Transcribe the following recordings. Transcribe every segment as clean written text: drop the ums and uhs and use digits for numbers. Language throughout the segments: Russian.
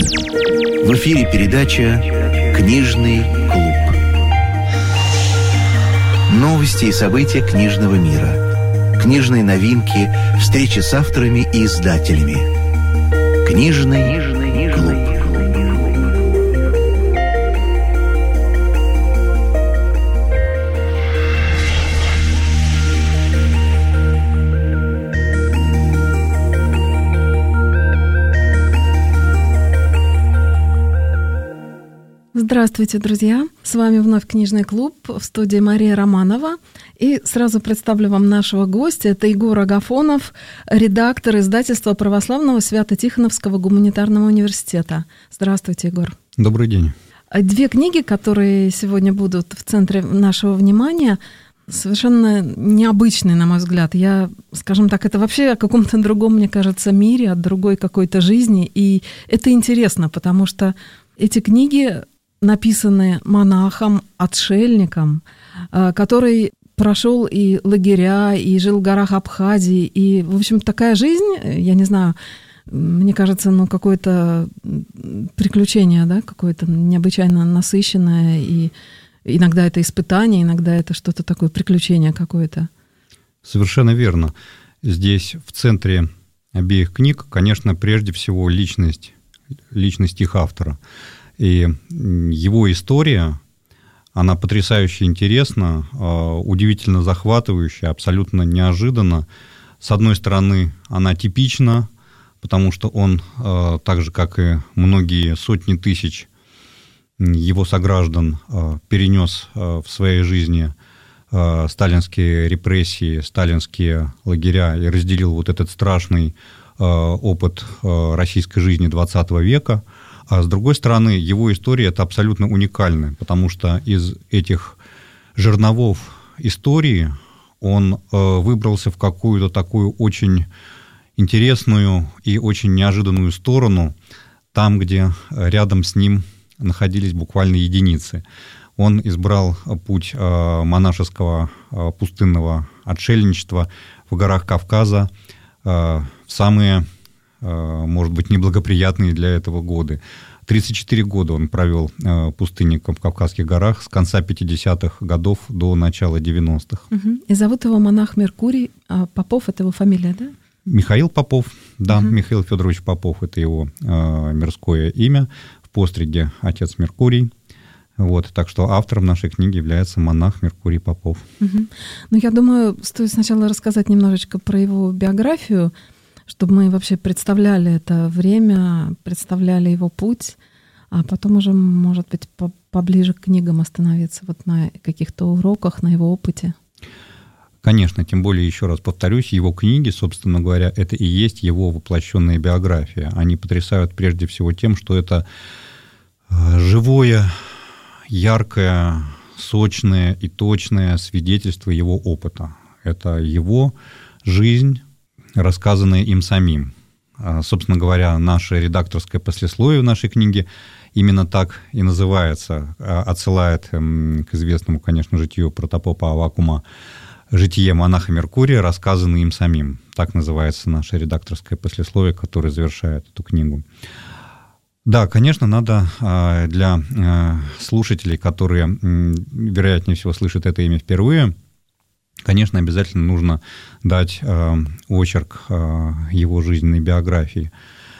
В эфире передача «Книжный клуб». Новости и события книжного мира. Книжные новинки, встречи с авторами и издателями. «Книжный клуб». Здравствуйте, друзья! С вами вновь «Книжный клуб», в студии Мария Романова. И сразу представлю вам нашего гостя. Это Егор Агафонов, редактор издательства Православного Свято-Тихоновского гуманитарного университета. Здравствуйте, Егор. Добрый день. Две книги, которые сегодня будут в центре нашего внимания, совершенно необычные, на мой взгляд. Скажем так, это вообще о каком-то другом, мне кажется, мире, от другой какой-то жизни. И это интересно, потому что эти книги написаны монахом, отшельником, который прошел и лагеря, и жил в горах Абхазии. И, в общем, такая жизнь, я не знаю, мне кажется, какое-то приключение, да, какое-то необычайно насыщенное. И иногда это испытание, иногда это что-то такое, приключение какое-то. Совершенно верно. Здесь в центре обеих книг, конечно, прежде всего личность их автора. И его история, она потрясающе интересна, удивительно захватывающая, абсолютно неожиданна. С одной стороны, она типична, потому что он, так же, как и многие сотни тысяч его сограждан, перенес в своей жизни сталинские репрессии, сталинские лагеря и разделил вот этот страшный опыт российской жизни XX века. А с другой стороны, его история – это абсолютно уникальная, потому что из этих жерновов истории он выбрался в какую-то такую очень интересную и очень неожиданную сторону, там, где рядом с ним находились буквально единицы. Он избрал путь монашеского пустынного отшельничества в горах Кавказа в самые, может быть, неблагоприятные для этого годы. 34 года он провел пустынником в Кавказских горах с конца 50-х годов до начала 90-х. И зовут его монах Меркурий Попов, это его фамилия, да? Михаил Попов, да, Михаил Федорович Попов, это его мирское имя. В постриге отец Меркурий. Вот, так что автором нашей книги является монах Меркурий Попов. Я думаю, стоит сначала рассказать немножечко про его биографию, чтобы мы вообще представляли это время, представляли его путь, а потом уже, может быть, поближе к книгам остановиться, вот на каких-то уроках, на его опыте. Конечно, тем более, еще раз повторюсь, его книги, собственно говоря, это и есть его воплощенная биография. Они потрясают прежде всего тем, что это живое, яркое, сочное и точное свидетельство его опыта. Это его жизнь, рассказанная им самим. Собственно говоря, наше редакторское послесловие в нашей книге именно так и называется, отсылает к известному, конечно, житию протопопа Аввакума «Житие монаха Меркурия, рассказанное им самим». Так называется наше редакторское послесловие, которое завершает эту книгу. Да, конечно, надо для слушателей, которые, вероятнее всего, слышат это имя впервые, конечно, обязательно нужно дать очерк его жизненной биографии.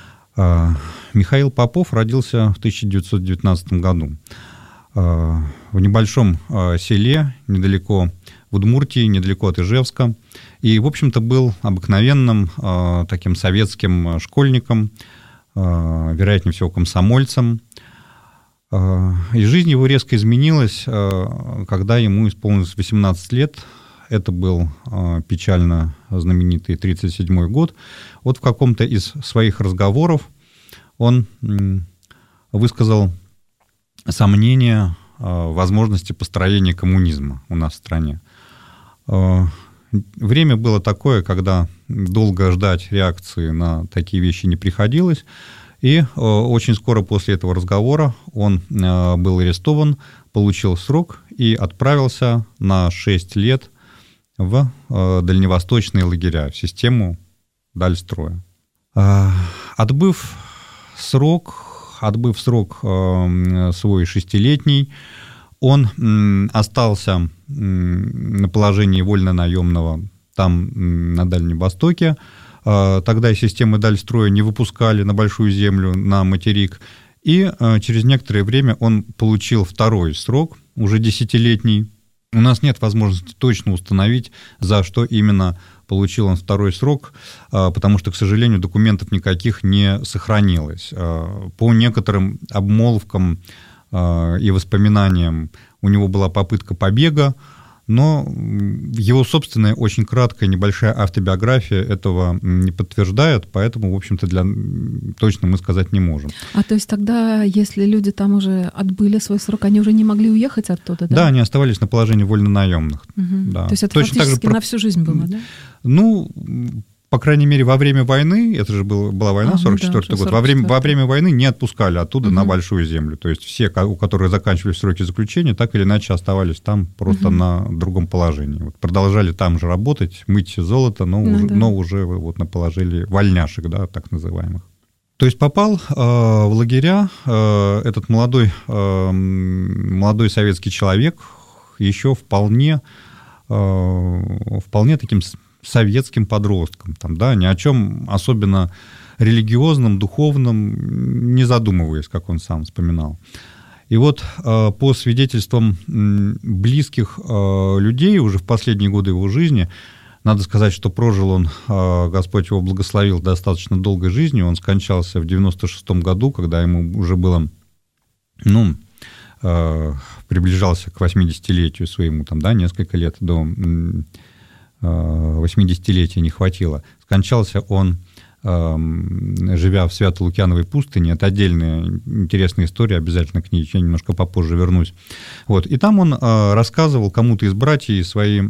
Михаил Попов родился в 1919 году в небольшом селе недалеко в Удмуртии, недалеко от Ижевска. И, в общем-то, был обыкновенным таким советским школьником, вероятнее всего, комсомольцем. И жизнь его резко изменилась, когда ему исполнилось 18 лет. Это был печально знаменитый 1937 год. Вот в каком-то из своих разговоров он высказал сомнения в возможности построения коммунизма у нас в стране. Время было такое, когда долго ждать реакции на такие вещи не приходилось. И очень скоро после этого разговора он был арестован, получил срок и отправился на 6 лет в дальневосточные лагеря, в систему Дальстроя. Отбыв срок, отбыв срок свой 6-летний, он остался на положении вольнонаемного там, на Дальнем Востоке. Тогда системы Дальстроя не выпускали на Большую Землю, на материк. И через некоторое время он получил второй срок, уже 10-летний. У нас нет возможности точно установить, за что именно получил он второй срок, потому что, к сожалению, документов никаких не сохранилось. По некоторым обмолвкам и воспоминаниям у него была попытка побега, но его собственная очень краткая небольшая автобиография этого не подтверждает, поэтому, в общем-то, точно мы сказать не можем. А то есть тогда, если люди там уже отбыли свой срок, они уже не могли уехать оттуда, да? Да, они оставались на положении вольнонаемных. Угу. Да. То есть это точно фактически так же на всю жизнь было, да? Ну, по крайней мере, во время войны, это же была война, 44-й год, во время войны не отпускали оттуда на Большую Землю. То есть все, у которых заканчивались сроки заключения, так или иначе оставались там просто на другом положении. Вот продолжали там же работать, мыть золото, но уже вот на положении вольняшек, да, так называемых. То есть попал в лагеря этот молодой советский человек еще вполне таким советским подростком, там, да, ни о чем особенно религиозном, духовном не задумываясь, как он сам вспоминал. И вот по свидетельствам близких людей уже в последние годы его жизни, надо сказать, что прожил он, Господь его благословил, достаточно долгой жизнью. Он скончался в 96-м году, когда ему уже было, приближался к 80-летию своему, там, да, несколько лет до 80-летия не хватило. Скончался он, живя в Свято-Лукьяновой пустыне. Это отдельная интересная история, обязательно к ней я немножко попозже вернусь. Вот. И там он рассказывал кому-то из братьев свои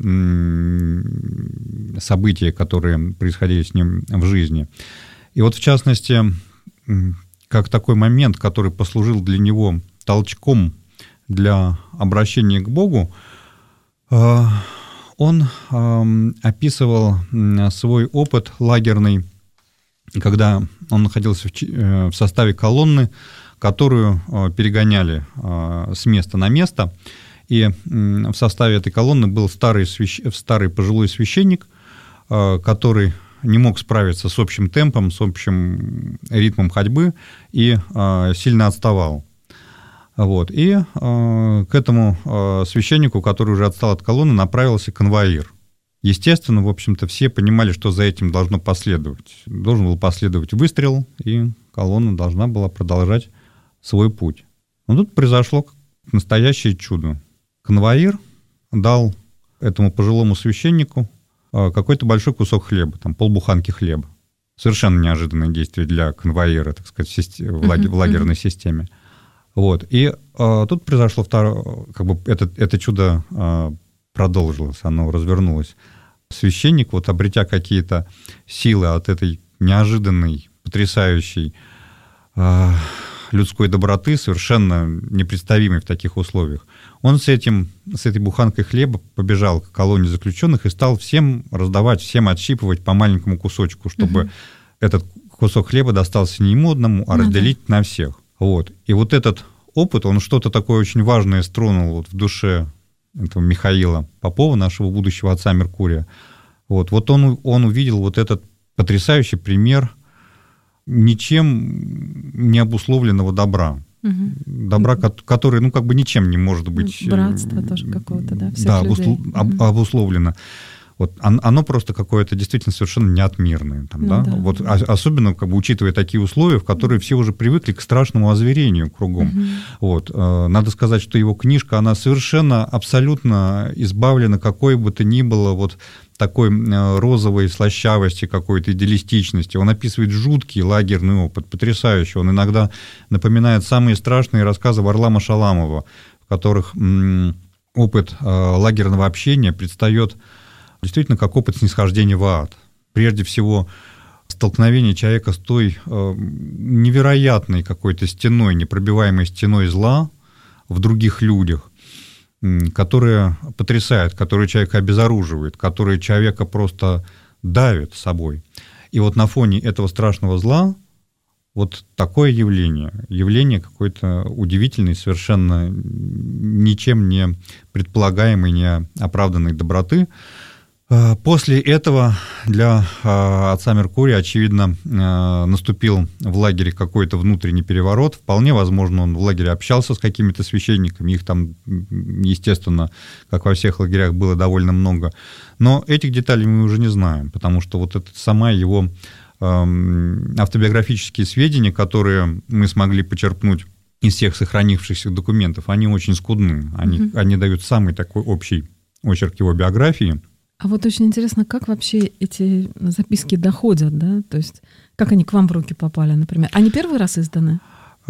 события, которые происходили с ним в жизни. И вот, в частности, как такой момент, который послужил для него толчком для обращения к Богу, он описывал свой опыт лагерный, когда он находился в составе колонны, которую перегоняли с места на место. И в составе этой колонны был старый пожилой священник, который не мог справиться с общим темпом, с общим ритмом ходьбы и сильно отставал. Вот. И к этому священнику, который уже отстал от колонны, направился конвоир. Естественно, в общем-то, все понимали, что за этим должно последовать. Должен был последовать выстрел, и колонна должна была продолжать свой путь. Но тут произошло настоящее чудо. Конвоир дал этому пожилому священнику какой-то большой кусок хлеба, там полбуханки хлеба. Совершенно неожиданное действие для конвоира, так сказать, в лагерной системе. Вот. И тут произошло это чудо продолжилось, оно развернулось. Священник, вот, обретя какие-то силы от этой неожиданной, потрясающей людской доброты, совершенно непредставимой в таких условиях, он с этой буханкой хлеба побежал к колонне заключенных и стал всем раздавать, всем отщипывать по маленькому кусочку, чтобы этот кусок хлеба достался не ему одному, а разделить на всех. Вот. И вот этот опыт, он что-то такое очень важное стронул вот в душе этого Михаила Попова, нашего будущего отца Меркурия. Вот он увидел вот этот потрясающий пример ничем не обусловленного добра. Добра, который, ничем не может быть... Братство тоже какого-то, да, всех да, людей. Обусловлено. Вот оно просто какое-то действительно совершенно неотмерное. Там, да? Вот, особенно учитывая такие условия, в которые все уже привыкли к страшному озверению кругом. Вот. Надо сказать, что его книжка, она совершенно, абсолютно избавлена какой бы то ни было вот такой розовой слащавости, какой-то идеалистичности. Он описывает жуткий лагерный опыт, потрясающий. Он иногда напоминает самые страшные рассказы Варлама Шаламова, в которых опыт лагерного общения предстает действительно как опыт снисхождения в ад. Прежде всего, столкновение человека с той невероятной какой-то стеной, непробиваемой стеной зла в других людях, которая потрясает, которая человека обезоруживает, которая человека просто давит собой. И вот на фоне этого страшного зла вот такое явление какой-то удивительной, совершенно ничем не предполагаемой, не оправданной доброты. После этого для отца Меркурия, очевидно, наступил в лагере какой-то внутренний переворот. Вполне возможно, он в лагере общался с какими-то священниками. Их там, естественно, как во всех лагерях, было довольно много. Но этих деталей мы уже не знаем, потому что вот это сама его автобиографические сведения, которые мы смогли почерпнуть из всех сохранившихся документов, они очень скудны. Они дают самый такой общий очерк его биографии. А вот очень интересно, как вообще эти записки доходят, да? То есть как они к вам в руки попали, например? Они первый раз изданы?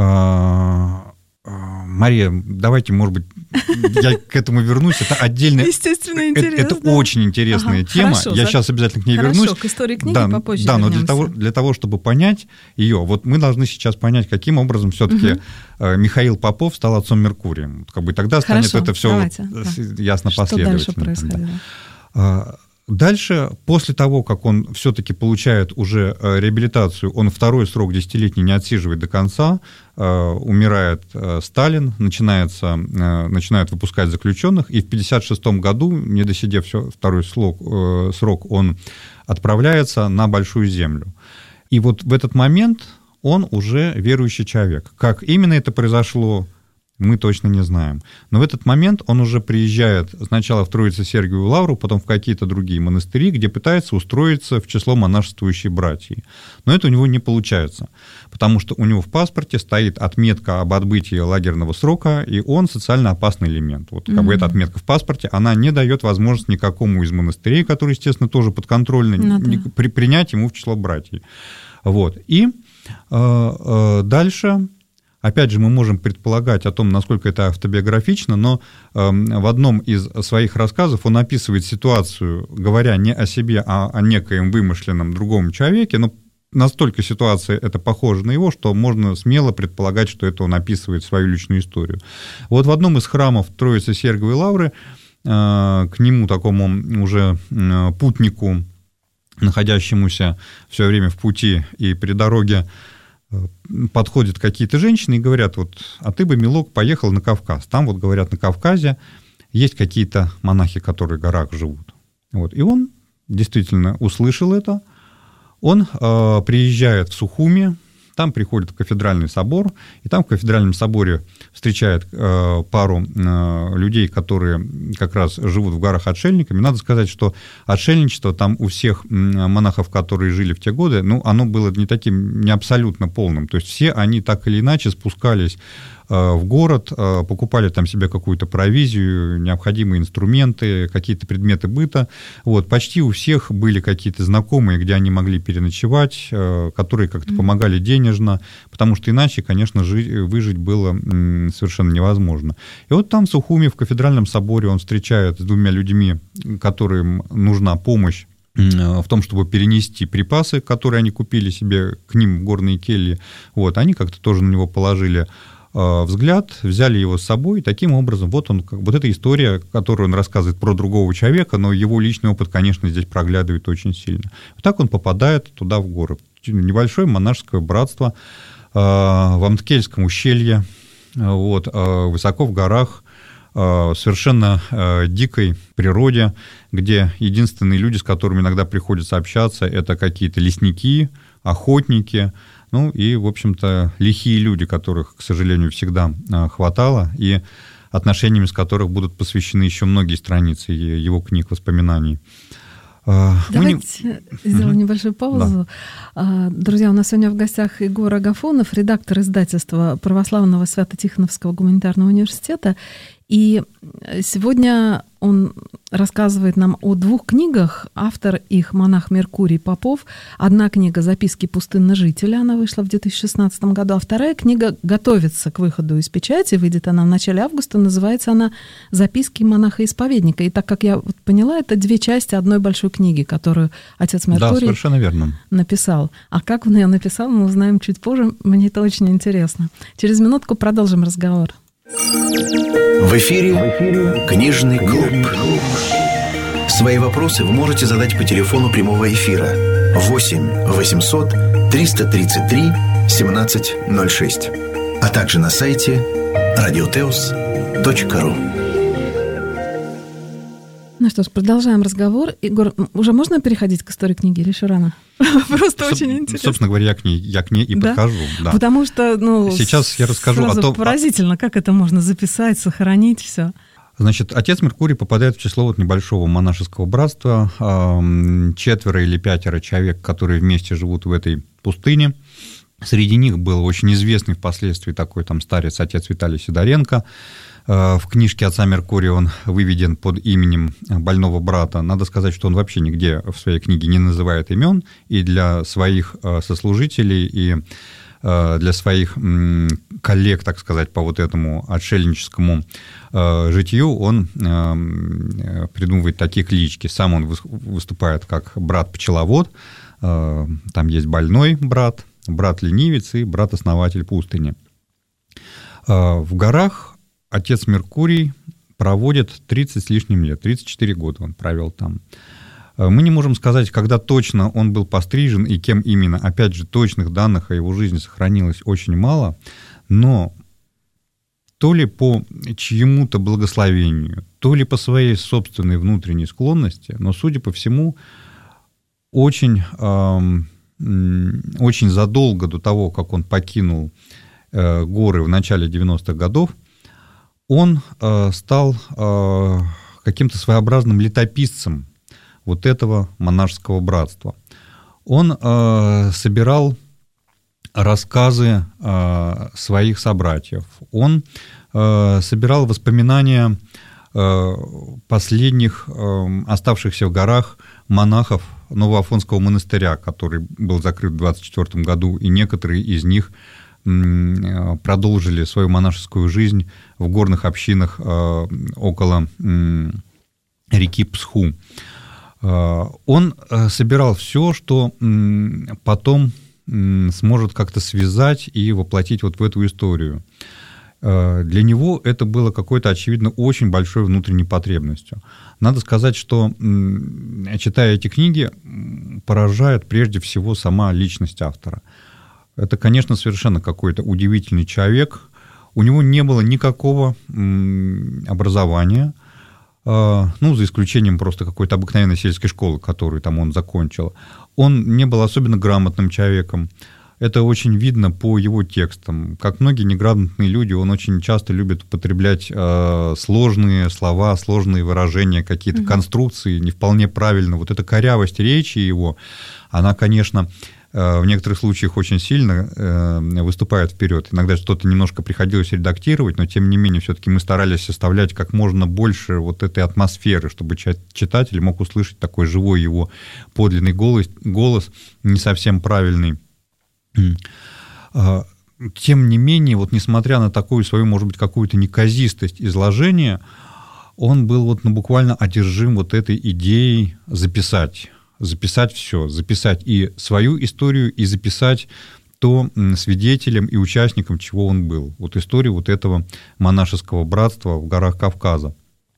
Мария, давайте, может быть, я к этому вернусь. Это отдельно. Естественно, интересно. Это очень интересная тема. Хорошо, я сейчас обязательно к ней вернусь. К истории книги попозже Да, вернемся. но для того, чтобы понять ее, вот мы должны сейчас понять, каким образом все-таки Михаил Попов стал отцом Меркурия. Как бы тогда станет это все ясно последовательно. Что дальше происходило? Дальше, после того, как он все-таки получает уже реабилитацию, он второй срок десятилетний не отсиживает до конца, умирает Сталин, начинают выпускать заключенных, и в 1956 году, не досидев второй срок, он отправляется на Большую Землю. И вот в этот момент он уже верующий человек. Как именно это произошло, мы точно не знаем. Но в этот момент он уже приезжает сначала в Троице-Сергиеву Лавру, потом в какие-то другие монастыри, где пытается устроиться в число монашествующей братьи. Но это у него не получается, потому что у него в паспорте стоит отметка об отбытии лагерного срока, и он социально опасный элемент. Вот как бы эта отметка в паспорте, она не дает возможности никакому из монастырей, которые, естественно, тоже подконтрольны, принять ему в число братьев. Вот. И дальше... Опять же, мы можем предполагать о том, насколько это автобиографично, но в одном из своих рассказов он описывает ситуацию, говоря не о себе, а о некоем вымышленном другом человеке, но настолько ситуация эта похожа на его, что можно смело предполагать, что это он описывает свою личную историю. Вот в одном из храмов Троицы-Сергиевой Лавры к нему, такому уже путнику, находящемуся все время в пути и при дороге, подходят какие-то женщины и говорят, вот, а ты бы, милок, поехал на Кавказ. Там, вот, говорят, на Кавказе есть какие-то монахи, которые в горах живут. Вот. И он действительно услышал это. Он приезжает в Сухуми, там приходит в кафедральный собор, и там в кафедральном соборе встречает пару людей, которые как раз живут в горах отшельниками. Надо сказать, что отшельничество там у всех монахов, которые жили в те годы, ну, оно было не абсолютно полным. То есть все они так или иначе спускались в город, покупали там себе какую-то провизию, необходимые инструменты, какие-то предметы быта. Вот. Почти у всех были какие-то знакомые, где они могли переночевать, которые как-то помогали денежно, потому что иначе, конечно, выжить было совершенно невозможно. И вот там в Сухуми, в кафедральном соборе, он встречает с двумя людьми, которым нужна помощь в том, чтобы перенести припасы, которые они купили себе к ним в горные кельи. Вот. Они как-то тоже на него положили взгляд, взяли его с собой, и таким образом вот эта история, которую он рассказывает про другого человека, но его личный опыт, конечно, здесь проглядывает очень сильно. Вот так он попадает туда, в горы. Небольшое монашеское братство в Амткельском ущелье, вот, высоко в горах, в совершенно дикой природе, где единственные люди, с которыми иногда приходится общаться, это какие-то лесники, охотники, ну и, в общем-то, лихие люди, которых, к сожалению, всегда хватало, и отношениями с которых будут посвящены еще многие страницы его книг, воспоминаний. Давайте сделаем небольшую паузу. Да. Друзья, у нас сегодня в гостях Егор Агафонов, редактор издательства Православного Свято-Тихоновского гуманитарного университета. И сегодня он рассказывает нам о двух книгах. Автор их монах Меркурий Попов. Одна книга «Записки пустынножителя», она вышла в 2016 году, а вторая книга готовится к выходу из печати, выйдет она в начале августа, называется она «Записки монаха-исповедника». И так как я поняла, это две части одной большой книги, которую отец Меркурий совершенно верно. Написал. А как он ее написал, мы узнаем чуть позже. Мне это очень интересно. Через минутку продолжим разговор. В эфире «Книжный клуб». Свои вопросы вы можете задать по телефону прямого эфира 8 800 333 1706, а также на сайте radioteus.ru. Ну что ж, продолжаем разговор. Егор, уже можно переходить к истории книги или еще рано? Просто очень интересно. Собственно говоря, я к ней и подхожу. Да. Потому что, сейчас я расскажу о том... Поразительно, как это можно записать, сохранить, все. Значит, отец Меркурий попадает в число небольшого монашеского братства. 4 или 5 человек, которые вместе живут в этой пустыне. Среди них был очень известный впоследствии такой старец, отец Виталий Сидоренко. В книжке отца Меркурия он выведен под именем больного брата. Надо сказать, что он вообще нигде в своей книге не называет имен, и для своих сослужителей, и для своих коллег, так сказать, по этому отшельническому житию он придумывает такие клички. Сам он выступает как брат-пчеловод, там есть больной брат, брат-ленивец и брат-основатель пустыни. В горах отец Меркурий проводит 30 с лишним лет, 34 года он провел там. Мы не можем сказать, когда точно он был пострижен и кем именно. Опять же, точных данных о его жизни сохранилось очень мало, но то ли по чьему-то благословению, то ли по своей собственной внутренней склонности, но, судя по всему, очень задолго до того, как он покинул горы в начале 90-х годов, он стал каким-то своеобразным летописцем этого монашеского братства. Он собирал рассказы своих собратьев, он собирал воспоминания последних оставшихся в горах монахов Новоафонского монастыря, который был закрыт в 1924 году, и некоторые из них продолжили свою монашескую жизнь в горных общинах около реки Псху. Он собирал все, что потом сможет как-то связать и воплотить в эту историю. Для него это было какой-то, очевидно, очень большой внутренней потребностью. Надо сказать, что, читая эти книги, поражает прежде всего сама личность автора. Это, конечно, совершенно какой-то удивительный человек. У него не было никакого образования, за исключением просто какой-то обыкновенной сельской школы, которую он закончил. Он не был особенно грамотным человеком. Это очень видно по его текстам. Как многие неграмотные люди, он очень часто любит употреблять сложные слова, сложные выражения, какие-то конструкции, не вполне правильно. Эта корявость речи его, она, конечно, в некоторых случаях очень сильно выступает вперед. Иногда что-то немножко приходилось редактировать, но тем не менее все-таки мы старались составлять как можно больше этой атмосферы, чтобы читатель мог услышать такой живой его подлинный голос, не совсем правильный. Тем не менее, несмотря на такую свою, может быть, какую-то неказистость изложения, он был буквально одержим этой идеей записать все, записать и свою историю, и записать то свидетелем и участником, чего он был. Историю этого монашеского братства в горах Кавказа.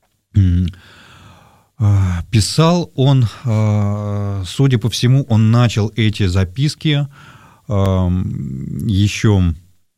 Писал он, судя по всему, он начал эти записки еще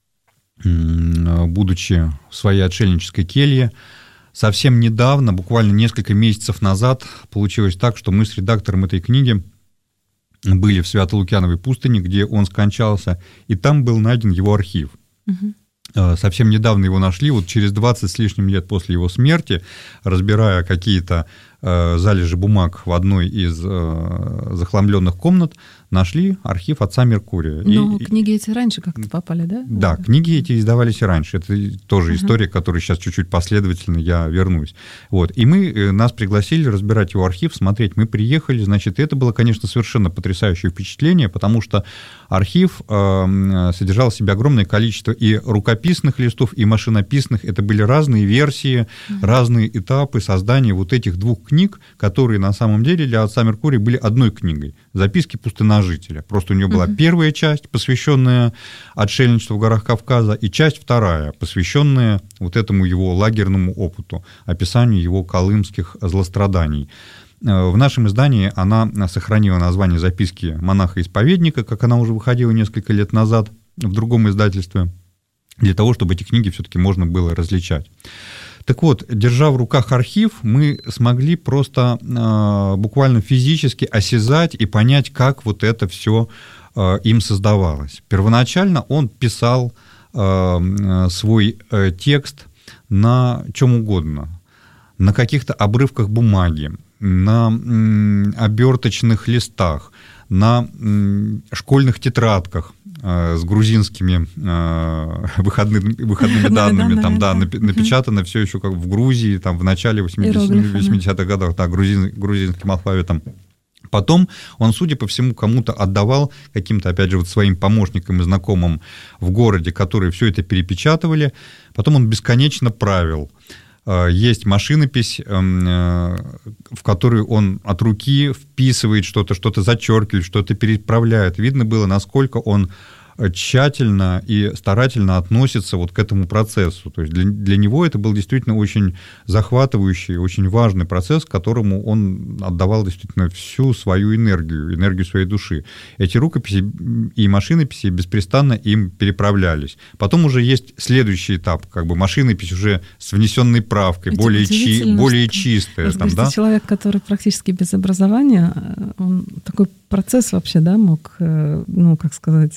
будучи в своей отшельнической келье. Совсем недавно, буквально несколько месяцев назад, получилось так, что мы с редактором этой книги были в Свято-Лукьяновой пустыне, где он скончался, и там был найден его архив. Совсем недавно его нашли, через 20 с лишним лет после его смерти, разбирая какие-то залежи бумаг в одной из захламленных комнат, нашли архив отца Меркурия. Но книги эти раньше как-то попали, да? Да, книги эти издавались и раньше. Это тоже история, к которой сейчас чуть-чуть последовательно я вернусь. И нас пригласили разбирать его архив, смотреть. Мы приехали, и это было, конечно, совершенно потрясающее впечатление, потому что архив содержал в себе огромное количество и рукописных листов, и машинописных. Это были разные версии, разные этапы создания этих двух книг, которые на самом деле для отца Меркурия были одной книгой. «Записки пустыножителя». Просто у него была первая часть, посвященная отшельничеству в горах Кавказа, и часть вторая, посвященная этому его лагерному опыту, описанию его колымских злостраданий. В нашем издании она сохранила название «Записки монаха-исповедника», как она уже выходила несколько лет назад. в другом издательстве, для того, чтобы эти книги все-таки можно было различать. Так вот, держа в руках архив, мы смогли просто буквально физически осязать и понять, как вот это все им создавалось. Первоначально он писал свой текст на чем угодно, на каких-то обрывках бумаги, на оберточных листах, на школьных тетрадках с грузинскими выходными данными, там, да, напечатано все еще как в Грузии, там, в начале 80-х годов, да, грузинским алфавитом. Потом он, судя по всему, кому-то отдавал, каким-то, опять же, вот своим помощникам и знакомым в городе, которые все это перепечатывали. Потом он бесконечно правил. Есть машинопись, в которую он от руки вписывает что-то зачеркивает, что-то переправляет. Видно было, насколько он тщательно и старательно относится вот к этому процессу. То есть для него это был действительно очень захватывающий, очень важный процесс, которому он отдавал действительно всю свою энергию своей души. Эти рукописи и машинописи беспрестанно им переправлялись. Потом уже есть следующий этап, как бы машинопись уже с внесенной правкой, более чистая. Там, да? Человек, который практически без образования, он такой процесс вообще, да, мог, ну, как сказать,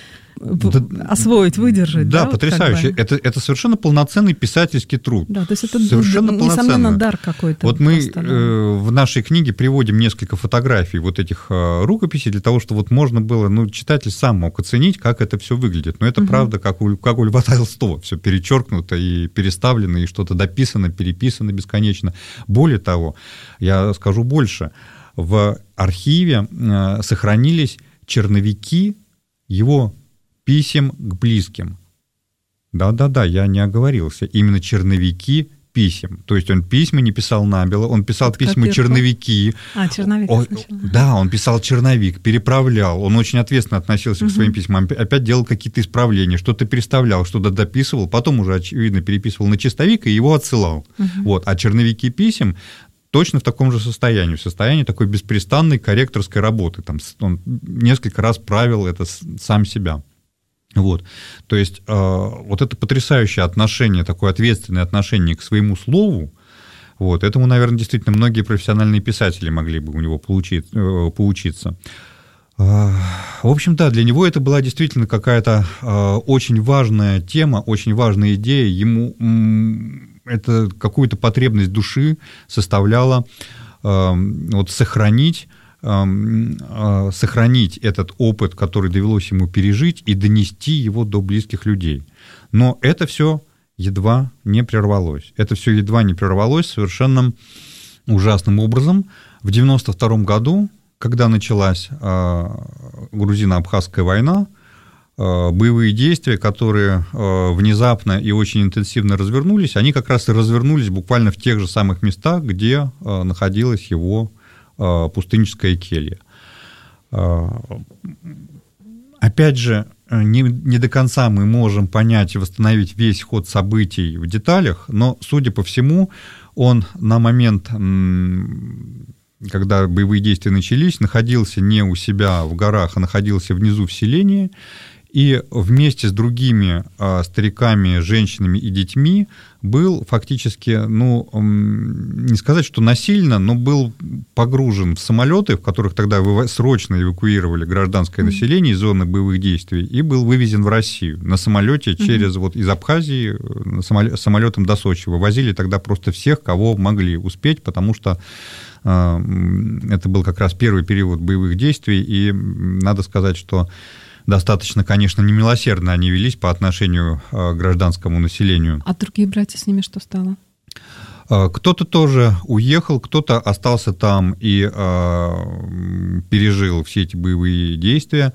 освоить, выдержать. Да, потрясающе. Как бы. Это совершенно полноценный писательский труд. Да, то есть это, несомненно, дар какой-то. Вот мы в нашей книге приводим несколько фотографий вот этих рукописей для того, чтобы вот можно было, ну, читатель сам мог оценить, как это все выглядит. Но это правда, как у Льва Толстого, все перечеркнуто и переставлено, и что-то дописано, переписано бесконечно. Более того, я скажу больше, в архиве сохранились черновики его писем к близким. Да, я не оговорился. Именно черновики писем. То есть он письма не писал набело, он писал письма черновики. Черновик сначала. Да, он писал черновик, переправлял. Он очень ответственно относился к своим письмам. Опять делал какие-то исправления, что-то переставлял, что-то дописывал, потом уже, очевидно, переписывал на чистовик и его отсылал. Вот. А черновики писем точно в таком же состоянии, в состоянии такой беспрестанной корректорской работы. Там он несколько раз правил это сам себя. Вот. То есть вот это потрясающее отношение, такое ответственное отношение к своему слову, вот, этому, наверное, действительно многие профессиональные писатели могли бы у него поучиться. В общем, да, для него это была действительно какая-то очень важная тема, очень важная идея. Ему это какую-то потребность души составляло вот сохранить этот опыт, который довелось ему пережить, и донести его до близких людей. Но это все едва не прервалось. Это все едва не прервалось совершенно ужасным образом. В 1992 году, когда началась грузино-абхазская война, боевые действия, которые внезапно и очень интенсивно развернулись, они как раз и развернулись буквально в тех же самых местах, где находилась его пустынническая келья. Опять же, не до конца мы можем понять и восстановить весь ход событий в деталях, но, судя по всему, он на момент, когда боевые действия начались, находился не у себя в горах, а находился внизу в селении, и вместе с другими стариками, женщинами и детьми был фактически, ну, не сказать, что насильно, но был погружен в самолеты, в которых тогда срочно эвакуировали гражданское население из зоны боевых действий, и был вывезен в Россию на самолете через, вот, из Абхазии самолетом до Сочи. Вывозили тогда просто всех, кого могли успеть, потому что это был как раз первый период боевых действий, и надо сказать, что достаточно, конечно, немилосердно они велись по отношению к гражданскому населению. А другие братья, с ними что стало? Кто-то тоже уехал, кто-то остался там и пережил все эти боевые действия.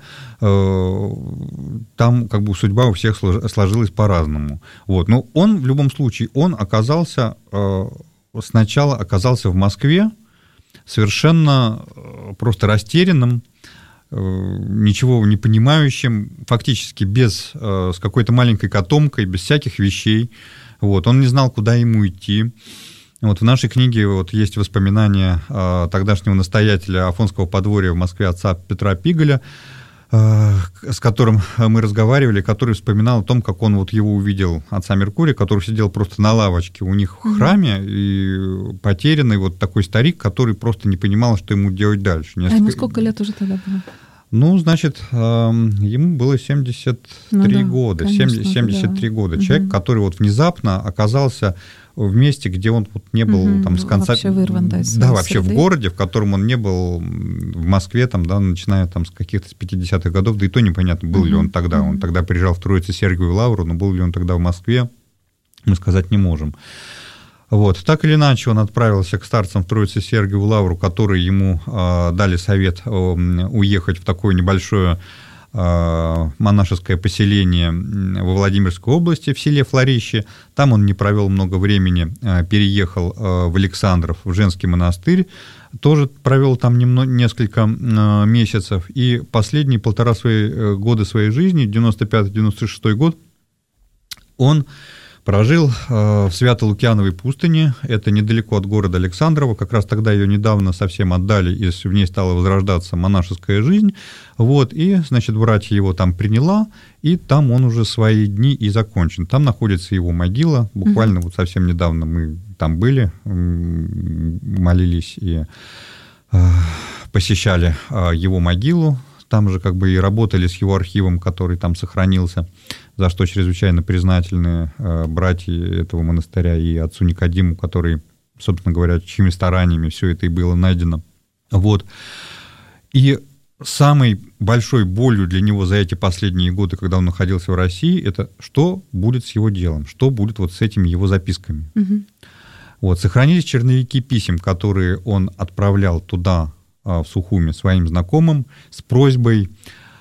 Там как бы судьба у всех сложилась по-разному. Вот. Но он, в любом случае, сначала оказался в Москве совершенно просто растерянным, ничего не понимающим, фактически с какой-то маленькой котомкой, без всяких вещей. Вот. Он не знал, куда ему идти. Вот в нашей книге вот есть воспоминания тогдашнего настоятеля Афонского подворья в Москве, отца Петра Пиголя, с которым мы разговаривали, который вспоминал о том, как он вот его увидел, отца Меркурия, который сидел просто на лавочке у них в храме, и потерянный вот такой старик, который просто не понимал, что ему делать дальше. А ему сколько лет уже тогда было? Ну, значит, ему было 73 года, конечно, 73 года. Человек, который вот внезапно оказался в месте, где он вот не был там с конца... Вообще вырван, да, из да, вообще среды. в городе, в котором он не был в Москве, там, да, начиная там с каких-то 50-х годов, да и то непонятно, был ли он тогда. Он тогда приезжал в Троице-Сергиеву Лавру, но был ли он тогда в Москве, мы сказать не можем. Вот. Так или иначе, он отправился к старцам в Троице-Сергиеву Лавру, которые ему дали совет уехать в такое небольшое монашеское поселение во Владимирской области, в селе Флорище. Там он не провел много времени, переехал в Александров, в женский монастырь, тоже провел там несколько месяцев, и последние 1,5 года своей жизни, 95-96 год, он прожил в Свято-Лукьяновой пустыне, это недалеко от города Александрова, как раз тогда ее недавно совсем отдали, и в ней стала возрождаться монашеская жизнь, вот, и, значит, братья его там приняла, и там он уже свои дни и закончен. Там находится его могила, буквально вот совсем недавно мы там были, молились и посещали его могилу, там же как бы и работали с его архивом, который там сохранился, за что чрезвычайно признательны братья этого монастыря и отцу Никодиму, который, собственно говоря, чьими стараниями все это и было найдено. Вот. И самой большой болью для него за эти последние годы, когда он находился в России, это что будет с его делом, что будет вот с этими его записками. Вот. Сохранились черновики писем, которые он отправлял туда, в Сухуми, своим знакомым с просьбой.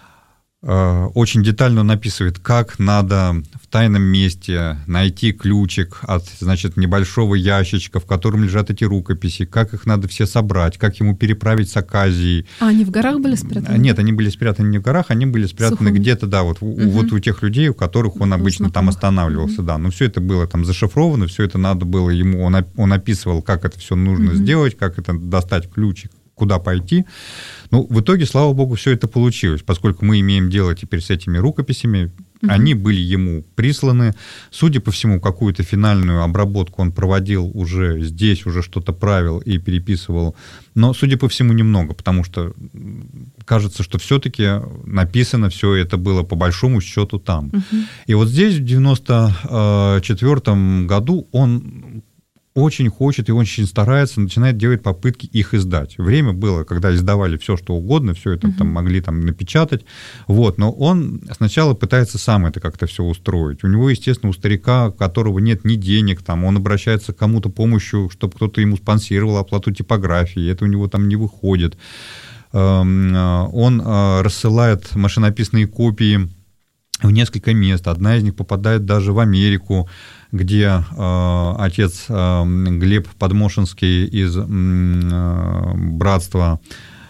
Очень детально он описывает, как надо в тайном месте найти ключик от, значит, небольшого ящичка, в котором лежат эти рукописи, как их надо все собрать, как ему переправить с Аказией. А они в горах были спрятаны? Нет, они были спрятаны не в горах, они были спрятаны где-то, да, вот, вот у тех людей, у которых он обычно там останавливался, да. Но все это было там зашифровано, все это надо было ему, он описывал, как это все нужно сделать, как это достать ключик, куда пойти. Ну, в итоге, слава богу, все это получилось, поскольку мы имеем дело теперь с этими рукописями, они были ему присланы. Судя по всему, какую-то финальную обработку он проводил уже здесь, уже что-то правил и переписывал, но, судя по всему, немного, потому что кажется, что все-таки написано все это было по большому счету там. И вот здесь, в 1994 году, он очень хочет и очень старается, начинает делать попытки их издать. Время было, когда издавали все, что угодно, все это там могли там напечатать, вот, но он сначала пытается сам это как-то все устроить. У него, естественно, у старика, у которого нет ни денег, там, он обращается к кому-то помощью, чтобы кто-то ему спонсировал оплату типографии, это у него там не выходит. Он рассылает машинописные копии в несколько мест, одна из них попадает даже в Америку, где отец Глеб Подмошинский из братства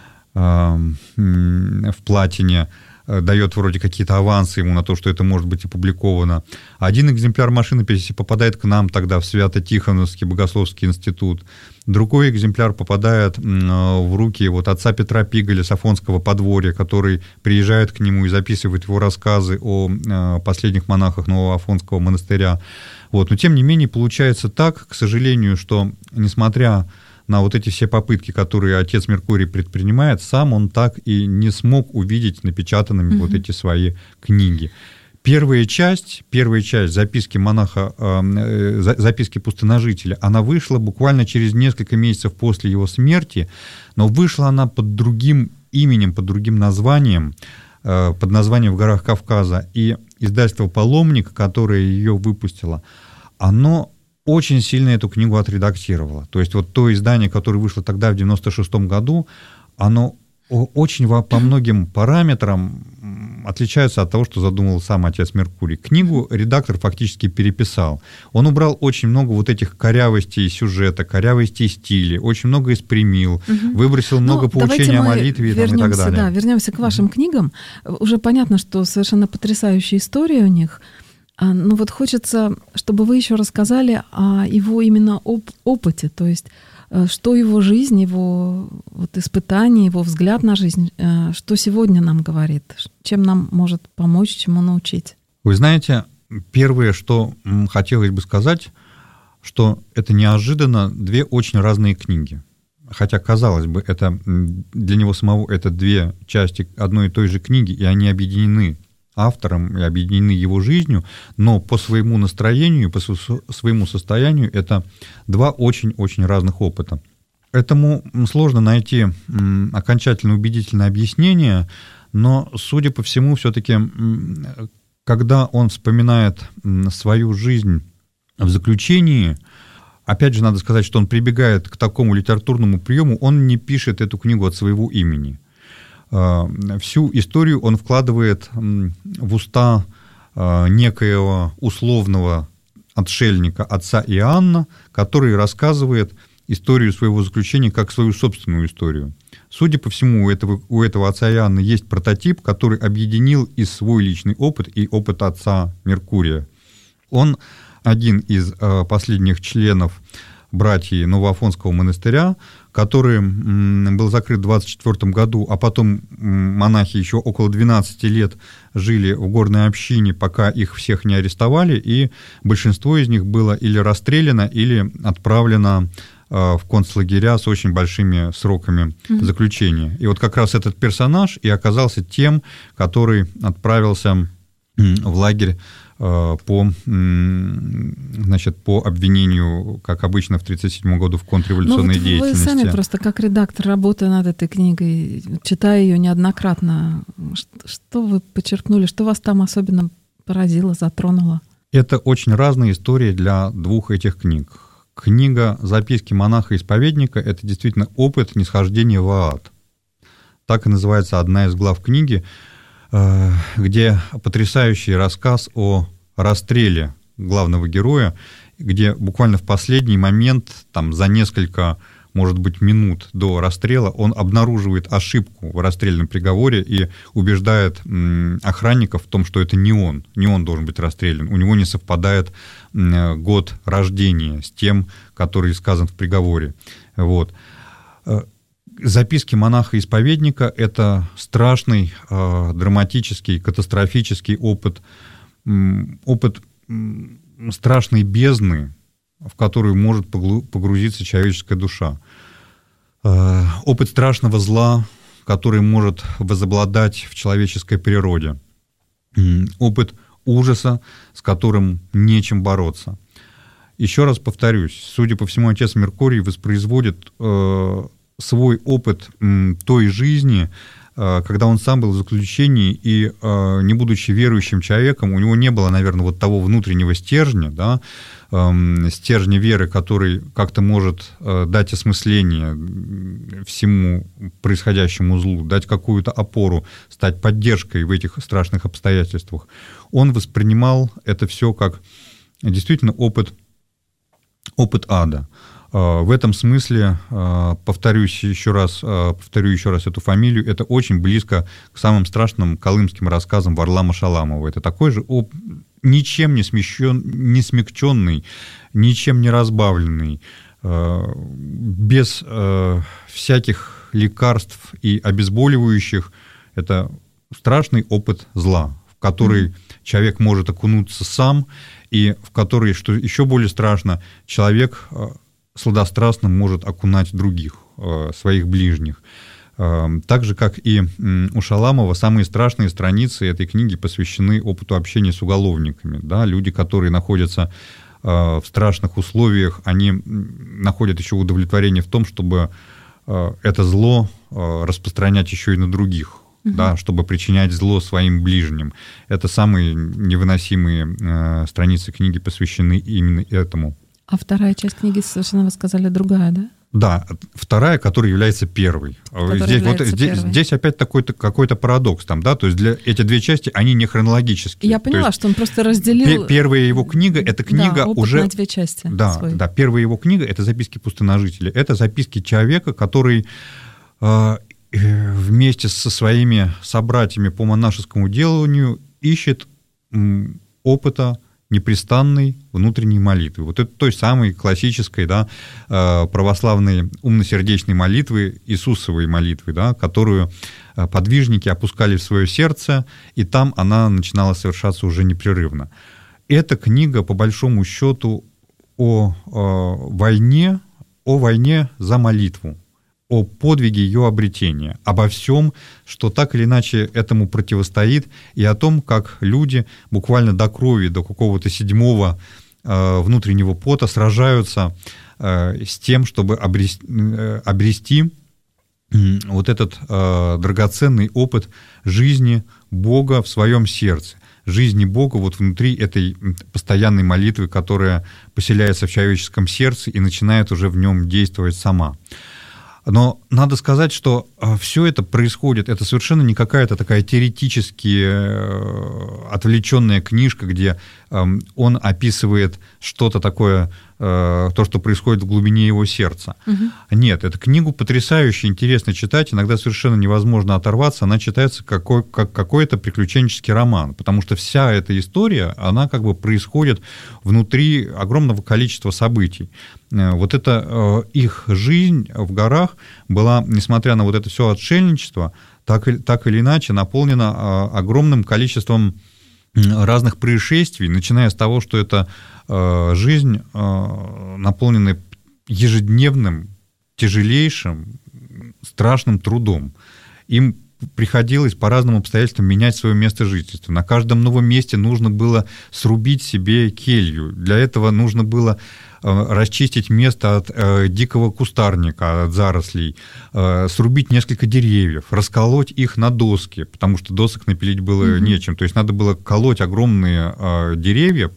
в Платине дает вроде какие-то авансы ему на то, что это может быть опубликовано. Один экземпляр машинописи попадает к нам тогда в Свято-Тихоновский богословский институт. Другой экземпляр попадает в руки вот отца Петра Пиголя с Афонского подворья, который приезжает к нему и записывает его рассказы о последних монахах Нового Афонского монастыря. Вот. Но тем не менее получается так, к сожалению, что несмотря на вот эти все попытки, которые отец Меркурий предпринимает, сам он так и не смог увидеть напечатанными вот эти свои книги. Первая часть записки монаха, записки пустыножителя, она вышла буквально через несколько месяцев после его смерти, но вышла она под другим именем, под другим названием, под названием «В горах Кавказа». И издательство «Паломник», которое ее выпустило, оно очень сильно эту книгу отредактировало. То есть вот то издание, которое вышло тогда, в 1996 году, оно очень по многим параметрам отличается от того, что задумал сам отец Меркурий. Книгу редактор фактически переписал. Он убрал очень много вот этих корявостей сюжета, корявостей стиля, очень много испрямил, выбросил много поучений о молитве и так далее. Да, вернемся к вашим книгам. Уже понятно, что совершенно потрясающая история у них. Но вот хочется, чтобы вы еще рассказали о его именно опыте, то есть что его жизнь, его вот испытания, его взгляд на жизнь, что сегодня нам говорит, чем нам может помочь, чему научить. Вы знаете, первое, что хотелось бы сказать, что это неожиданно две очень разные книги. Хотя, казалось бы, это для него самого это две части одной и той же книги, и они объединены автором и объединены его жизнью, но по своему настроению, по своему состоянию это два очень-очень разных опыта. Этому сложно найти окончательно убедительное объяснение, но, судя по всему, все-таки, когда он вспоминает свою жизнь в заключении, опять же, надо сказать, что он прибегает к такому литературному приему, он не пишет эту книгу от своего имени. Всю историю он вкладывает в уста некоего условного отшельника отца Иоанна, который рассказывает историю своего заключения как свою собственную историю. Судя по всему, у этого отца Иоанна есть прототип, который объединил и свой личный опыт, и опыт отца Меркурия. Он один из последних членов братьев Новоафонского монастыря, который был закрыт в 1924 году, а потом монахи еще около 12 лет жили в горной общине, пока их всех не арестовали, и большинство из них было или расстреляно, или отправлено в концлагеря с очень большими сроками заключения. И вот как раз этот персонаж и оказался тем, который отправился в лагерь по обвинению, как обычно, в 1937 году в контрреволюционной деятельности. Вы сами просто как редактор, работая над этой книгой, читая ее неоднократно, что вы подчеркнули, что вас там особенно поразило, затронуло? Это очень разные истории для двух этих книг. Книга «Записки монаха-исповедника» — это действительно опыт нисхождения в ад. Так и называется одна из глав книги, где потрясающий рассказ о расстреле главного героя, где буквально в последний момент, там, за несколько, может быть, минут до расстрела, он обнаруживает ошибку в расстрельном приговоре и убеждает охранников в том, что это не он должен быть расстрелян. У него не совпадает год рождения с тем, который сказан в приговоре. Вот. «Записки монаха-исповедника» — это страшный, драматический, катастрофический опыт страшной бездны, в которую может погрузиться человеческая душа. Опыт страшного зла, который может возобладать в человеческой природе. Опыт ужаса, с которым нечем бороться. Еще раз повторюсь, судя по всему, отец Меркурий воспроизводит свой опыт той жизни, когда он сам был в заключении, и, не будучи верующим человеком, у него не было, наверное, вот того внутреннего стержня, да, стержня веры, который как-то может дать осмысление всему происходящему злу, дать какую-то опору, стать поддержкой в этих страшных обстоятельствах. Он воспринимал это все как действительно опыт ада. В этом смысле, повторю еще раз эту фамилию, это очень близко к самым страшным колымским рассказам Варлама Шаламова. Это такой же ничем не смягченный, ничем не разбавленный, без всяких лекарств и обезболивающих. Это страшный опыт зла, в который человек может окунуться сам, и в который, что еще более страшно, человек сладострастно может окунать других, своих ближних. Так же, как и у Шаламова, самые страшные страницы этой книги посвящены опыту общения с уголовниками. Да? Люди, которые находятся в страшных условиях, они находят еще удовлетворение в том, чтобы это зло распространять еще и на других, да, чтобы причинять зло своим ближним. Это самые невыносимые страницы книги посвящены именно этому. А вторая часть книги, совершенно вы сказали, другая, да? Да, вторая, которая является первой. Здесь опять какой-то парадокс там, да, то есть эти две части, они не хронологические. Я поняла, что он просто разделил... Первая его книга, это книга уже... на две части. Да, первая его книга — это «Записки пустыножителя». Это записки человека, который вместе со своими собратьями по монашескому деланию ищет опыта непрестанной внутренней молитвы. Вот это той самой классической, да, православной умно-сердечной молитвы, Иисусовой молитвы, да, которую подвижники опускали в свое сердце, и там она начинала совершаться уже непрерывно. Эта книга, по большому счету, о войне за молитву, о подвиге ее обретения, обо всем, что так или иначе этому противостоит, и о том, как люди буквально до крови, до какого-то седьмого внутреннего пота сражаются с тем, чтобы обрести вот этот драгоценный опыт жизни Бога в своем сердце, жизни Бога вот внутри этой постоянной молитвы, которая поселяется в человеческом сердце и начинает уже в нем действовать сама. Но надо сказать, что все это происходит, это совершенно не какая-то такая теоретически отвлеченная книжка, где он описывает что-то такое, то, что происходит в глубине его сердца. Угу. Нет, эту книгу потрясающе интересно читать, иногда совершенно невозможно оторваться, она читается как какой-то приключенческий роман, потому что вся эта история, она как бы происходит внутри огромного количества событий. Вот эта их жизнь в горах была, несмотря на вот это все отшельничество, так или иначе наполнена огромным количеством разных происшествий, начиная с того, что это жизнь, наполненная ежедневным, тяжелейшим, страшным трудом. Им приходилось по разным обстоятельствам менять свое место жительства. На каждом новом месте нужно было срубить себе келью. Для этого нужно было расчистить место от дикого кустарника, от зарослей, срубить несколько деревьев, расколоть их на доски, потому что досок напилить было нечем. То есть надо было колоть огромные деревья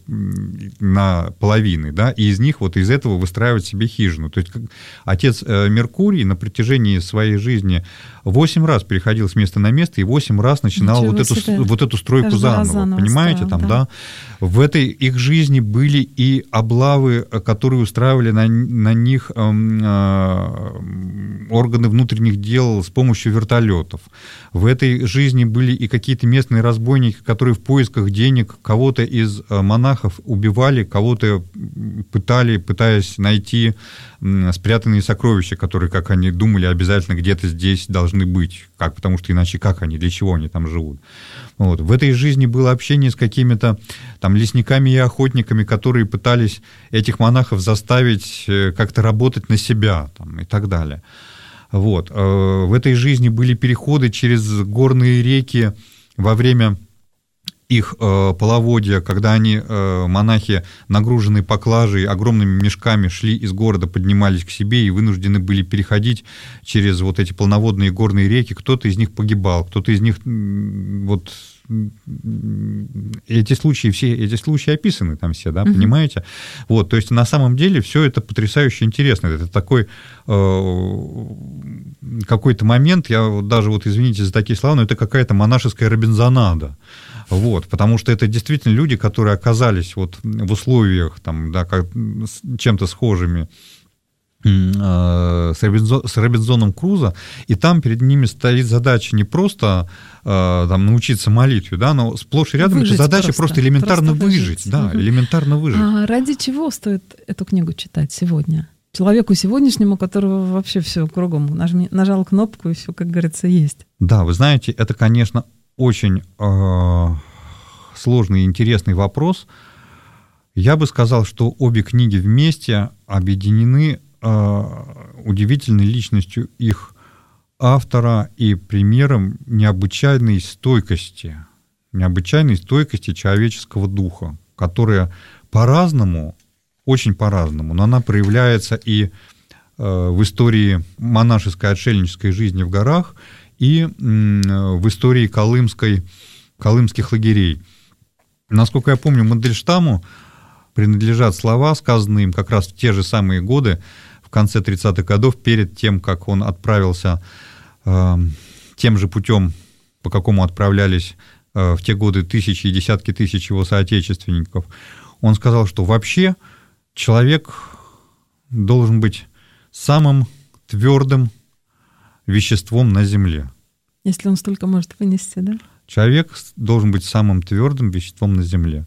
на половины, да, и из них, вот из этого выстраивать себе хижину. То есть отец Меркурий на протяжении своей жизни 8 раз переходил с места на место и 8 раз начинал вот эту стройку заново, понимаете, там, да. В этой их жизни были и облавы, которые устраивали на них органы внутренних дел с помощью вертолетов. В этой жизни были и какие-то местные разбойники, которые в поисках денег кого-то из монахов убивали, кого-то пытаясь найти спрятанные сокровища, которые, как они думали, обязательно где-то здесь должны быть. Потому что иначе как они, для чего они там живут? Вот. В этой жизни было общение с какими-то там лесниками и охотниками, которые пытались этих монахов заставить как-то работать на себя там, и так далее. Вот. В этой жизни были переходы через горные реки во время их половодья, когда они, монахи, нагруженные поклажей, огромными мешками шли из города, поднимались к себе и вынуждены были переходить через вот эти полноводные горные реки. Кто-то из них погибал, кто-то из них... Вот, эти случаи описаны там все, да, понимаете? Вот, то есть на самом деле все это потрясающе интересно. Это такой какой-то момент, я вот даже, вот извините за такие слова, но это какая-то монашеская робинзонада. Вот, потому что это действительно люди, которые оказались вот в условиях там, да, чем-то схожими с Робинзоном Крузо, и там перед ними стоит задача не просто там, научиться молитве, да, но сплошь и рядом это задача просто элементарно выжить. Да, элементарно выжить. А ради чего стоит эту книгу читать сегодня? Человеку сегодняшнему, у которого вообще все кругом. Нажал кнопку, и все, как говорится, есть. Да, вы знаете, это, конечно, очень сложный и интересный вопрос. Я бы сказал, что обе книги вместе объединены удивительной личностью их автора и примером необычайной стойкости человеческого духа, которая по-разному, очень по-разному, но она проявляется и в истории монашеской отшельнической жизни в горах, и в истории колымских лагерей. Насколько я помню, Мандельштаму принадлежат слова, сказанные им как раз в те же самые годы, в конце 30-х годов, перед тем, как он отправился тем же путем, по какому отправлялись в те годы тысячи и десятки тысяч его соотечественников. Он сказал, что вообще человек должен быть самым твердым веществом на Земле. Если он столько может вынести, да? Человек должен быть самым твердым веществом на Земле.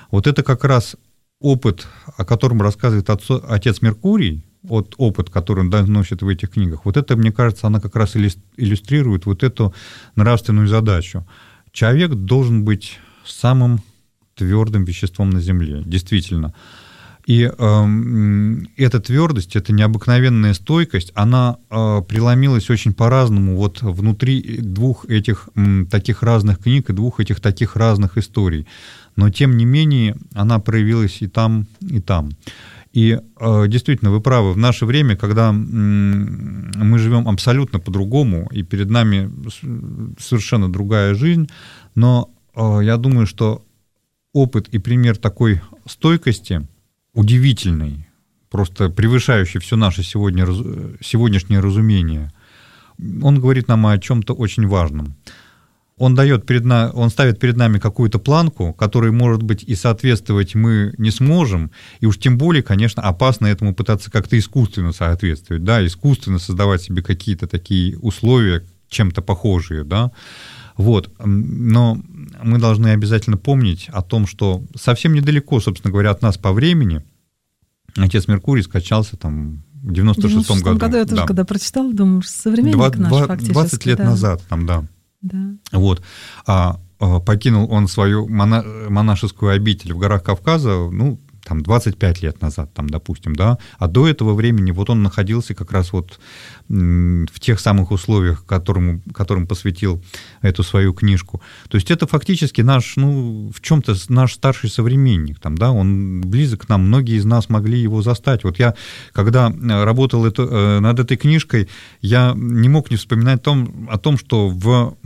Вот это как раз опыт, о котором рассказывает отец Меркурий, вот опыт, который он доносит в этих книгах, вот это, мне кажется, она как раз иллюстрирует вот эту нравственную задачу. Человек должен быть самым твердым веществом на Земле, действительно. И эта твердость, эта необыкновенная стойкость, она преломилась очень по-разному вот внутри двух этих таких разных книг и двух этих таких разных историй. Но, тем не менее, она проявилась и там, и там. И действительно, вы правы, в наше время, когда мы живем абсолютно по-другому, и перед нами совершенно другая жизнь, но я думаю, что опыт и пример такой стойкости удивительный, просто превышающий все наше сегодняшнее разумение, он говорит нам о чем-то очень важном. Он ставит перед нами какую-то планку, которой, может быть, и соответствовать мы не сможем, и уж тем более, конечно, опасно этому пытаться как-то искусственно соответствовать, да, искусственно создавать себе какие-то такие условия, чем-то похожие, да. Вот. Но мы должны обязательно помнить о том, что совсем недалеко, собственно говоря, от нас по времени отец Меркурий скачался там в 96-м году. Я тоже, когда прочитала, думаю, современник наш фактически. 20 лет назад там, да. Вот. Покинул он свою монашескую обитель в горах Кавказа, ну, там, 25 лет назад, там, допустим, да, а до этого времени вот он находился как раз вот в тех самых условиях, которым посвятил эту свою книжку. То есть это фактически наш, ну, в чем-то наш старший современник, там, да, он близок к нам, многие из нас могли его застать. Вот я, когда работал над этой книжкой, я не мог не вспоминать о том, что в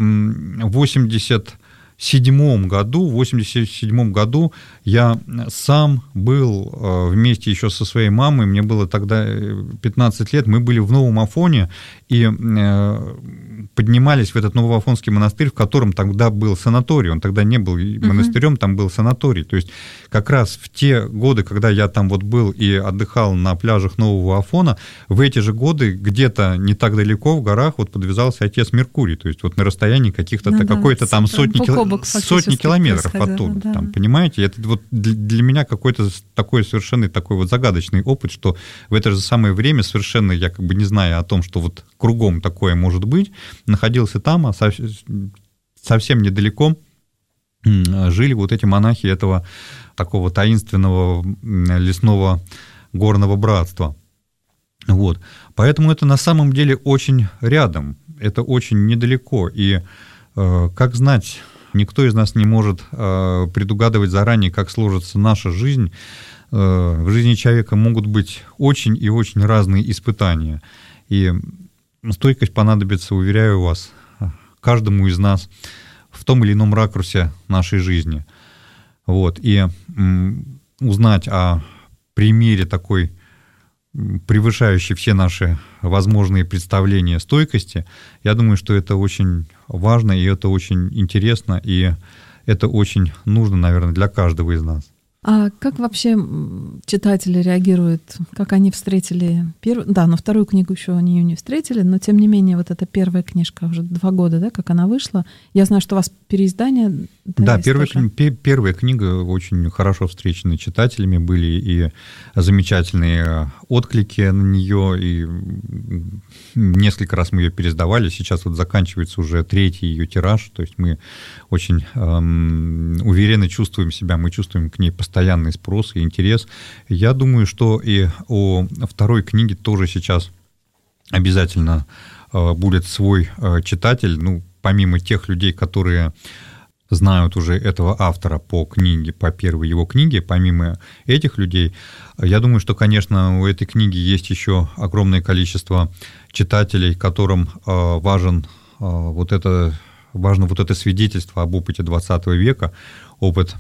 87 году я сам был вместе еще со своей мамой, мне было тогда 15 лет, мы были в Новом Афоне и поднимались в этот Новоафонский монастырь, в котором тогда был санаторий, он тогда не был монастырем, там был санаторий. То есть как раз в те годы, когда я там вот был и отдыхал на пляжах Нового Афона, в эти же годы где-то не так далеко в горах вот подвязался отец Меркурий, то есть вот на расстоянии каких-то какой-то там сотни километров оттуда, да. Там, понимаете? Это вот для меня какой-то такой совершенно такой вот загадочный опыт, что в это же самое время совершенно я как бы не зная о том, что вот кругом такое может быть, находился там, а совсем недалеко жили вот эти монахи этого такого таинственного лесного горного братства. Вот. Поэтому это на самом деле очень рядом, это очень недалеко. И, как знать, никто из нас не может предугадывать заранее, как сложится наша жизнь. В жизни человека могут быть очень и очень разные испытания. И стойкость понадобится, уверяю вас, каждому из нас в том или ином ракурсе нашей жизни. Вот. И узнать о примере такой, превышающей все наши возможные представления стойкости, я думаю, что это очень важно, и это очень интересно, и это очень нужно, наверное, для каждого из нас. А как вообще читатели реагируют, как они встретили первую... Да, но вторую книгу еще они ее не встретили, но тем не менее вот эта первая книжка, уже 2 года, да, как она вышла. Я знаю, что у вас переиздание... Да, первая книга очень хорошо встречена читателями, были и замечательные отклики на нее, и несколько раз мы ее переиздавали, сейчас вот заканчивается уже 3-й ее тираж, то есть мы очень уверенно чувствуем себя, мы чувствуем к ней постоянный спрос и интерес. Я думаю, что и у второй книги тоже сейчас обязательно будет свой читатель, ну, помимо тех людей, которые знают уже этого автора по книге, по первой его книге, помимо этих людей, я думаю, что, конечно, у этой книги есть еще огромное количество читателей, которым важно вот это свидетельство об опыте 20 века, опыт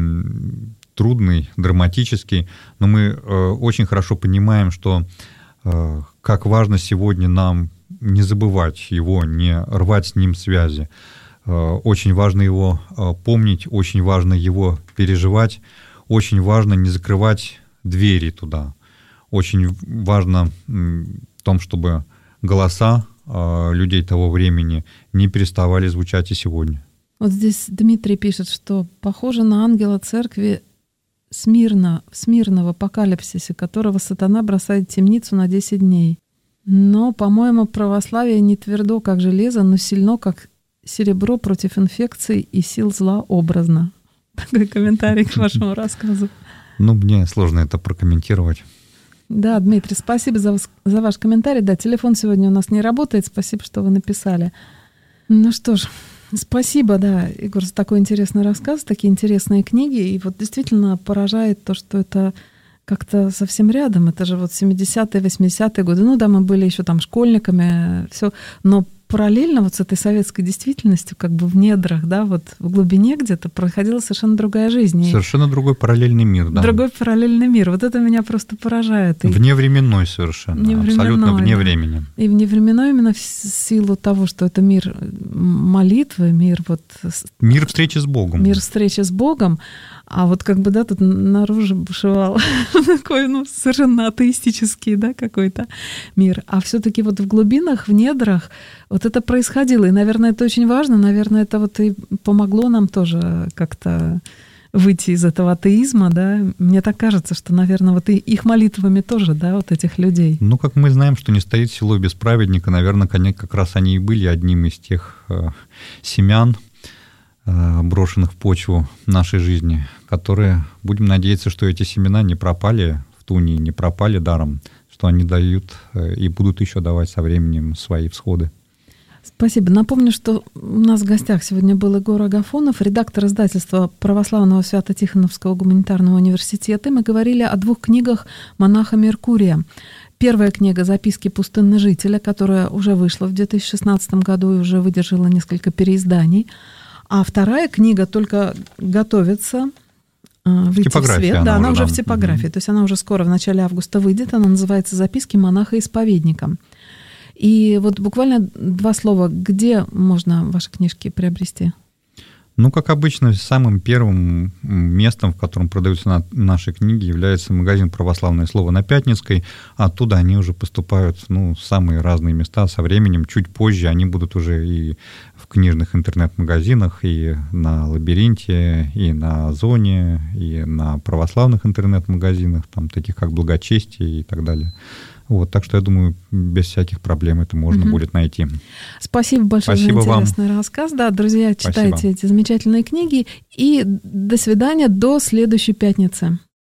трудный, драматический, но мы очень хорошо понимаем, что как важно сегодня нам не забывать его, не рвать с ним связи. Очень важно его помнить, очень важно его переживать, очень важно не закрывать двери туда. Очень важно в том, чтобы голоса людей того времени не переставали звучать и сегодня. Вот здесь Дмитрий пишет, что похоже на ангела церкви Смирно в апокалипсисе, которого сатана бросает в темницу на 10 дней. Но, по-моему, православие не твердо, как железо, но сильно, как серебро против инфекций и сил зла образно. Такой комментарий к вашему рассказу. Мне сложно это прокомментировать. Да, Дмитрий, спасибо за ваш комментарий. Да, телефон сегодня у нас не работает. Спасибо, что вы написали. Ну что ж, спасибо, да, Егор, за такой интересный рассказ, такие интересные книги. И вот действительно поражает то, что это как-то совсем рядом. Это же вот 70-е, 80-е годы. Ну да, мы были еще там школьниками, все. Но параллельно вот с этой советской действительностью, как бы в недрах, да, вот в глубине где-то происходила совершенно другая жизнь. Совершенно другой параллельный мир, да. Другой параллельный мир. Вот это меня просто поражает. Вневременной совершенно, абсолютно вне времени. И вневременной именно в силу того, что это мир молитвы, мир вот... Мир встречи с Богом. Мир встречи с Богом. А вот как бы, да, тут наружу бушевал такой, совершенно атеистический, да, какой-то мир. А все-таки вот в глубинах, в недрах вот это происходило. И, наверное, это очень важно. Наверное, это вот и помогло нам тоже как-то выйти из этого атеизма, да. Мне так кажется, что, наверное, вот и их молитвами тоже, да, вот этих людей. Как мы знаем, что не стоит село без праведника, наверное, как раз они и были одним из тех семян, брошенных в почву нашей жизни, которые, будем надеяться, что эти семена не пропали в туне, не пропали даром, что они дают и будут еще давать со временем свои всходы. Спасибо. Напомню, что у нас в гостях сегодня был Егор Агафонов, редактор издательства Православного Свято-Тихоновского гуманитарного университета. Мы говорили о 2 книгах монаха Меркурия. Первая книга «Записки пустынного жителя», которая уже вышла в 2016 году и уже выдержала несколько переизданий. А вторая книга только готовится выйти в свет. Да, она уже в типографии. То есть она уже скоро, в начале августа, выйдет. Она называется «Записки монаха-исповедника». И вот буквально 2 слова. Где можно ваши книжки приобрести? Как обычно, самым первым местом, в котором продаются наши книги, является магазин «Православное слово» на Пятницкой. Оттуда они уже поступают в самые разные места. Со временем, чуть позже, они будут уже и в книжных интернет-магазинах, и на Лабиринте, и на Озоне, и на православных интернет-магазинах, там, таких как Благочестие и так далее. Так что, я думаю, без всяких проблем это можно будет найти. Спасибо большое за интересный рассказ. Да, друзья, читайте эти замечательные книги. И до свидания, до следующей пятницы.